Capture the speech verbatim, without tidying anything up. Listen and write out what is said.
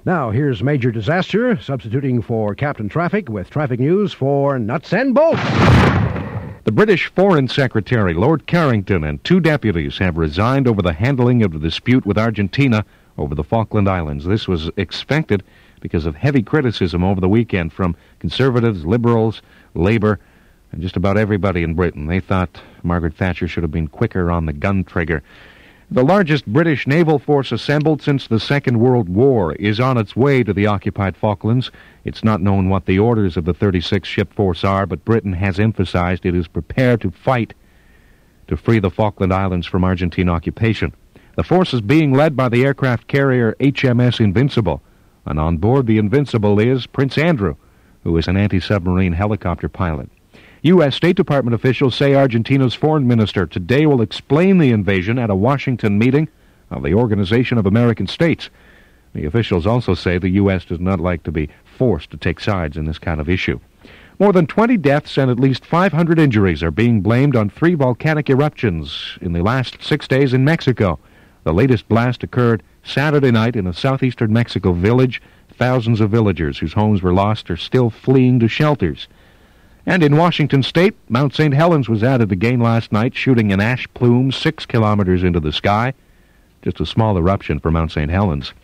Now, here's Major Disaster, substituting for Captain Traffic with traffic news for Nuts and Bolts. The British Foreign Secretary, Lord Carrington, and two deputies have resigned over the handling of the dispute with Argentina over the Falkland Islands. This was expected because of heavy criticism over the weekend from conservatives, liberals, Labour, and just about everybody in Britain. They thought Margaret Thatcher should have been quicker on the gun trigger. The largest British naval force assembled since the Second World War is on its way to the occupied Falklands. It's not known what the orders of the thirty-sixth Ship Force are, but Britain has emphasized it is prepared to fight to free the Falkland Islands from Argentine occupation. The force is being led by the aircraft carrier H M S Invincible, and on board the Invincible is Prince Andrew, who is an anti-submarine helicopter pilot. U S State Department officials say Argentina's foreign minister today will explain the invasion at a Washington meeting of the Organization of American States. The officials also say the U S does not like to be forced to take sides in this kind of issue. More than twenty deaths and at least five hundred injuries are being blamed on three volcanic eruptions in the last six days in Mexico. The latest blast occurred Saturday night in a southeastern Mexico village. Thousands of villagers whose homes were lost are still fleeing to shelters. And in Washington State, Mount Saint Helens was added again last night, shooting an ash plume six kilometers into the sky. Just a small eruption for Mount Saint Helens.